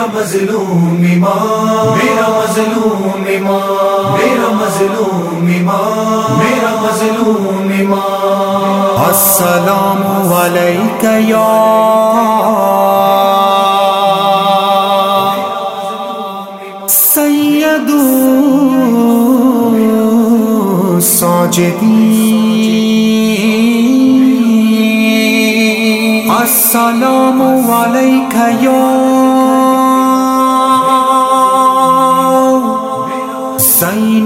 میرا مظلوم ایمان، میرا مظلوم ایمان، میرا مظلوم ایمان، میرا مظلوم ایمان۔ السلام علیک یا سید الساجدین، السلام علیک یا زین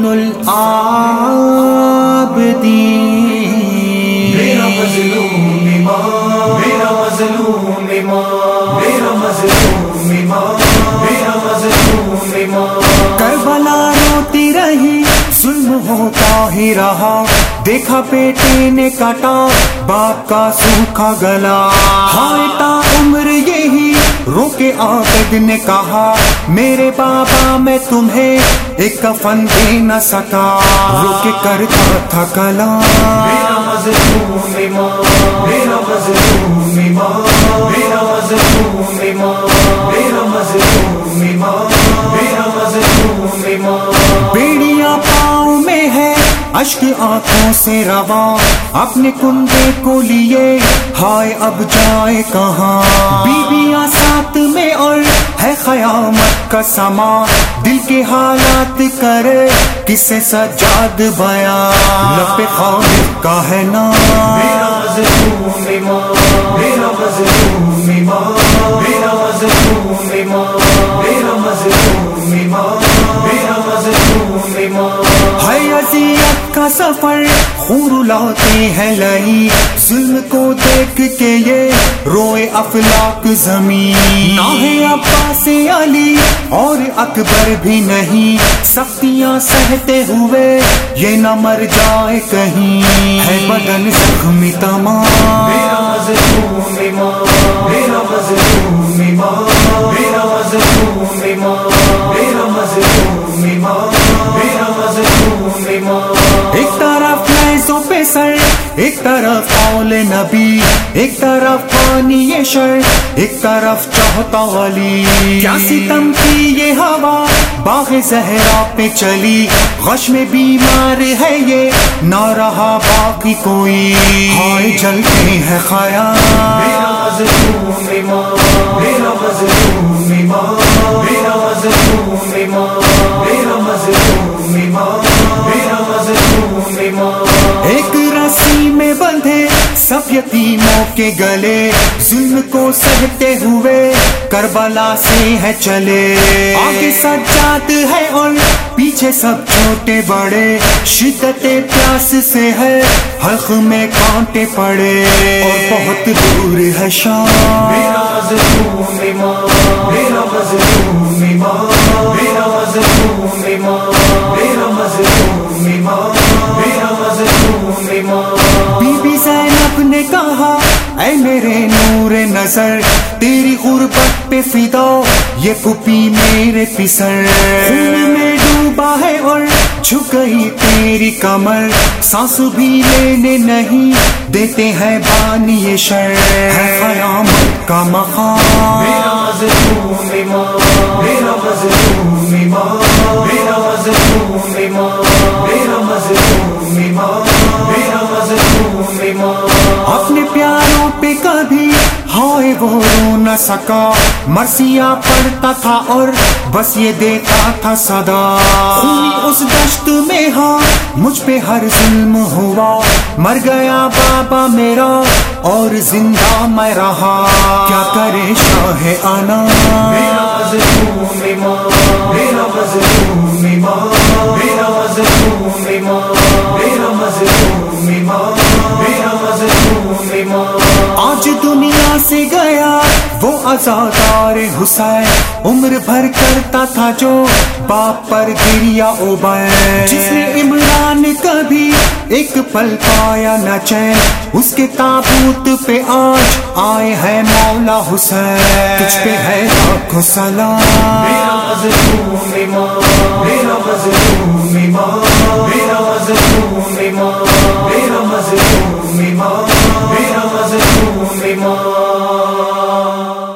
العابدین۔ میرا مظلوم ایمان، میرا مظلوم ایمان، میرا مظلوم ایمان، میرا مظلوم ایمان۔ کربلا روتی رہی، ظلم ہوتا ہی رہا، دیکھا بیٹے نے کاٹا باپ کا سوکھا گلا، ہائے تا عمر یہی رو کے عابد نے کہا، میرے بابا میں تمہیں ایک کفن دے نہ سکا، رو کے کرتا تھا کلام۔ میرا مظلوم ایمان، میرا مظلوم ایمان، میرا مظلوم ایمان، میرا مظلوم ایمان، میرا مظلوم ایمان۔ بیڑیاں پاؤں میں ہے، اشک آنکھوں سے رواں، اپنے کنبے کو لیے ہائے اب جائے کہاں، بیویاں ساتھ میں اور ہے قیامت کا سما، دل کے حالات کرے کسے سجاد بیان، لب خالق کا ہے نام۔ میرا مظلوم ایمان، میرا مظلوم ایمان، میرا مظلوم ایمان، میرا مظلوم ایمان، میرا مظلوم ایمان۔ ہے اذیت کا سفر، خون رلاتے ہیں لہی، ظلم کو دیکھ کے یہ روئے افلاک زمین، نہ ہے عباس علی اور اکبر بھی نہیں، سختیاں سہتے ہوئے یہ نہ مر جائے کہیں، ہے بدن زخمی تمام۔ میرا مظلوم ایمان، میرا مظلوم ایمان، میرا مظلوم ایمان، میرا مظلوم ایمان، میرا مظلوم ایمان۔ ایک طرف نیزوں پہ سر، ایک طرف قول نبی، ایک طرف پانی یہ شر، ایک طرف چاہتا علی، کیا ستم کی یہ ہوا باغ زہرا پہ چلی، غش میں بیمار ہے یہ نہ رہا باقی کوئی، ہائے جلتے ہیں خیال۔ میرا مظلوم ایمان، میرا مظلوم ایمان، میرا مظلوم ایمان، میرا مظلوم ایمان، میرا مظلوم ایمان۔ ایک رسی میں بندھے سب یتیموں کے گلے، ظلم کو سہتے ہوئے کربلا سے ہے چلے، آگے سجاد ہے اور پیچھے سب چھوٹے بڑے، شدت پیاس سے ہے حلق میں کانٹے پڑے، اور بہت دور ہے شام۔ میرا مظلوم ایمان، میرا مظلوم ایمان، میرا مظلوم ایمان، میرا مظلوم ایمان، میرا مظلوم ایمان۔ بی بی زینب نے کہا اے میرے نور نظر، تیری غربت پہ فدا یہ پھوپھی میرے پسر، خون میں ڈوبا ہے اور جھک گئی تیری کمر، سانس بھی لینے نہیں دیتے ہیں بانی یہ شر، ہے قیامت کا مقام۔ میرا مظلوم ایمان، میرا مظلوم ایمان، میرا مظلوم ایمان، میرا مظلوم ایمان، میرا مظلوم ایمان۔ اپنے پیاروں پہ کبھی ہائے وہ رو نہ سکا، مرثیہ پڑھتا تھا اور بس یہ دیتا تھا صدا، خونی اس دشت میں ہاں مجھ پہ ہر ظلم ہوا، مر گیا بابا میرا اور زندہ میں رہا، کیا کرے شاہ انا۔ میرا مظلوم ایمان، میرا مظلوم ایمان، میرا مظلوم ایمان، میرا مظلوم ایمان، میرا مظلوم ایمان۔ آج دنیا سے گیا وہ عزادار حسین، عمر بھر کرتا تھا جو باپ پر گریا عبید، جس نے عمران کبھی ایک پل پایا نہ چین، اس کے تابوت پہ آج آئے ہیں مولا حسین، تجھ پہ ہے لاکھوں سلام۔ میرا مظلوم ایمان، میرا مظلوم ایمان، میرا مظلوم ایمان، میرا مظلوم ایمان، میرا مظلوم ایمان۔